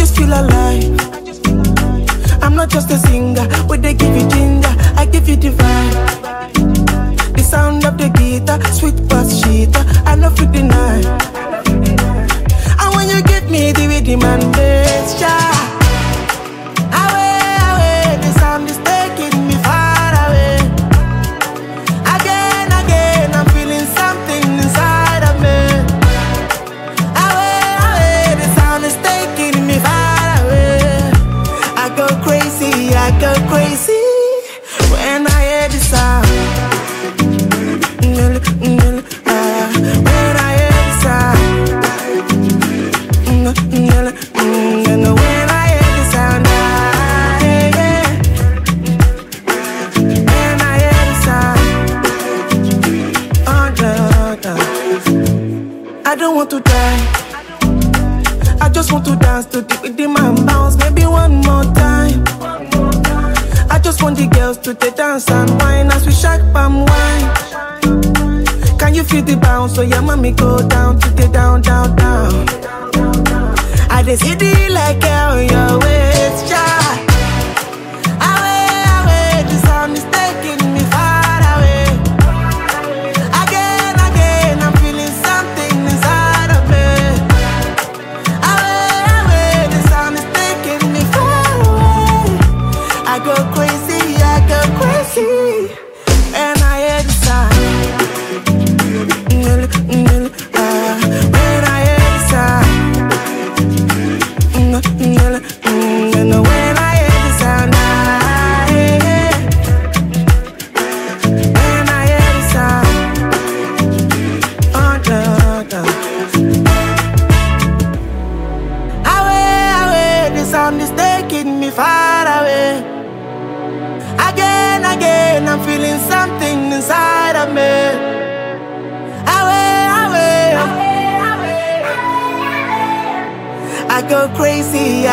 just feel alive. I'm not just a singer, but they give you ginger, I give you the vibe. The sound of the guitar, sweet past cheetah, I love you deny. And when you give me the rhythm and bass, child, away, the sound is taking me far away. Again, I'm feeling something inside of me. Away, the sound is taking me far away. I go crazy when I hear the sound. When I hear the sound. When I hear the sound. When I hear the sound. I don't want to die. I just want to dance to the rhythm and bounce, maybe one more time. I just want the girls to take dance and wine as we shake palm wine. Can you feel the bounce? So your mommy go down to the down. I just see the like on your waist, child. Away, the sound is taking me far away. Again, I'm feeling something inside of me. Away, the sound is taking me far away. I go crazy, and I hear the sound. When I hear the sound. When I hear the sound. When I hear the sound. Away, the sound is taking me far away. Again, I'm feeling something inside of me. Away. I go crazy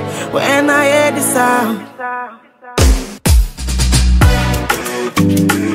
when I hear the sound.